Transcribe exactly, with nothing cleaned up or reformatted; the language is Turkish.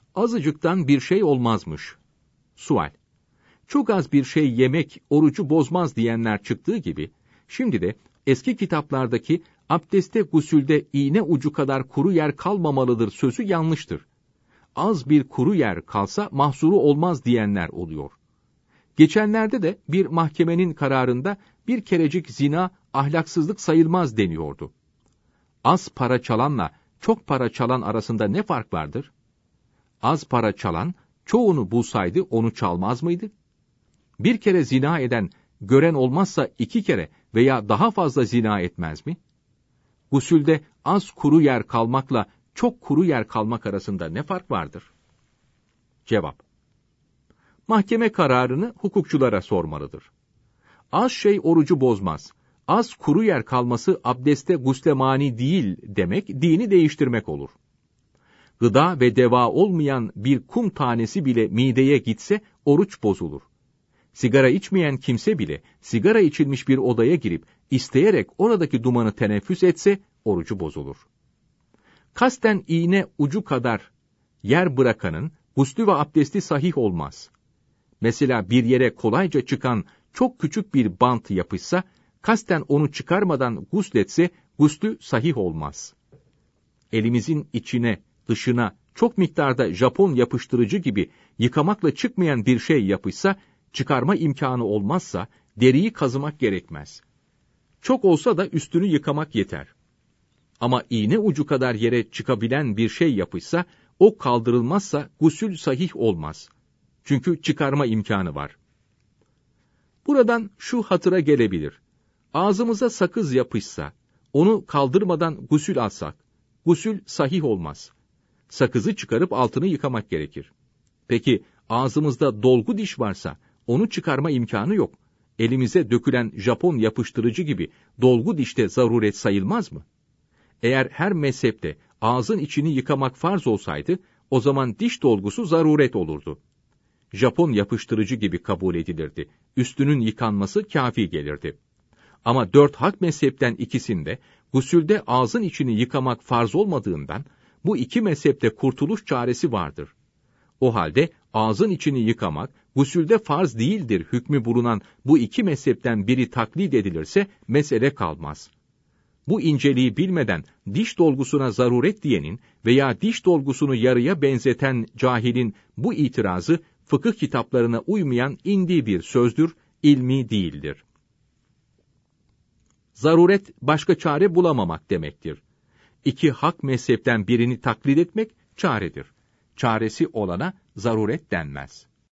Azıcıktan bir şey olmazmış. Sual: Çok az bir şey yemek orucu bozmaz diyenler çıktığı gibi, şimdi de eski kitaplardaki abdeste gusülde iğne ucu kadar kuru yer kalmamalıdır sözü yanlıştır. Az bir kuru yer kalsa mahsuru olmaz diyenler oluyor. Geçenlerde de bir mahkemenin kararında bir kerecik zina ahlaksızlık sayılmaz deniyordu. Az para çalanla çok para çalan arasında ne fark vardır? Az para çalan, çoğunu bulsaydı onu çalmaz mıydı? Bir kere zina eden, gören olmazsa iki kere veya daha fazla zina etmez mi? Gusülde az kuru yer kalmakla çok kuru yer kalmak arasında ne fark vardır? Cevap: Mahkeme kararını hukukçulara sormalıdır. Az şey orucu bozmaz. Az kuru yer kalması abdeste gusle mani değil demek, dini değiştirmek olur. Gıda ve deva olmayan bir kum tanesi bile mideye gitse oruç bozulur. Sigara içmeyen kimse bile sigara içilmiş bir odaya girip isteyerek oradaki dumanı teneffüs etse orucu bozulur. Kasten iğne ucu kadar yer bırakanın guslü ve abdesti sahih olmaz. Mesela bir yere kolayca çıkan çok küçük bir bant yapışsa, kasten onu çıkarmadan gusletse guslü sahih olmaz. Elimizin içine, dışına çok miktarda Japon yapıştırıcı gibi yıkamakla çıkmayan bir şey yapışsa, çıkarma imkanı olmazsa deriyi kazımak gerekmez. Çok olsa da üstünü yıkamak yeter. Ama iğne ucu kadar yere çıkabilen bir şey yapışsa, o kaldırılmazsa gusül sahih olmaz. Çünkü çıkarma imkanı var. Buradan şu hatıra gelebilir: Ağzımıza sakız yapışsa, onu kaldırmadan gusül alsak, gusül sahih olmaz. Sakızı çıkarıp altını yıkamak gerekir. Peki ağzımızda dolgu diş varsa, onu çıkarma imkanı yok. Elimize dökülen Japon yapıştırıcı gibi dolgu dişte zaruret sayılmaz mı? Eğer her mezhepte ağzın içini yıkamak farz olsaydı, o zaman diş dolgusu zaruret olurdu. Japon yapıştırıcı gibi kabul edilirdi. Üstünün yıkanması kâfi gelirdi. Ama dört hak mezhepten ikisinde, gusülde ağzın içini yıkamak farz olmadığından, bu iki mezhepte kurtuluş çaresi vardır. O halde ağzın içini yıkamak, gusülde farz değildir hükmü bulunan bu iki mezhepten biri taklit edilirse, mesele kalmaz. Bu inceliği bilmeden diş dolgusuna zaruret diyenin veya diş dolgusunu yarıya benzeten cahilin bu itirazı, fıkıh kitaplarına uymayan indi bir sözdür, ilmi değildir. Zaruret, başka çare bulamamak demektir. İki hak mezhepten birini taklit etmek çaredir. Çaresi olana zaruret denmez.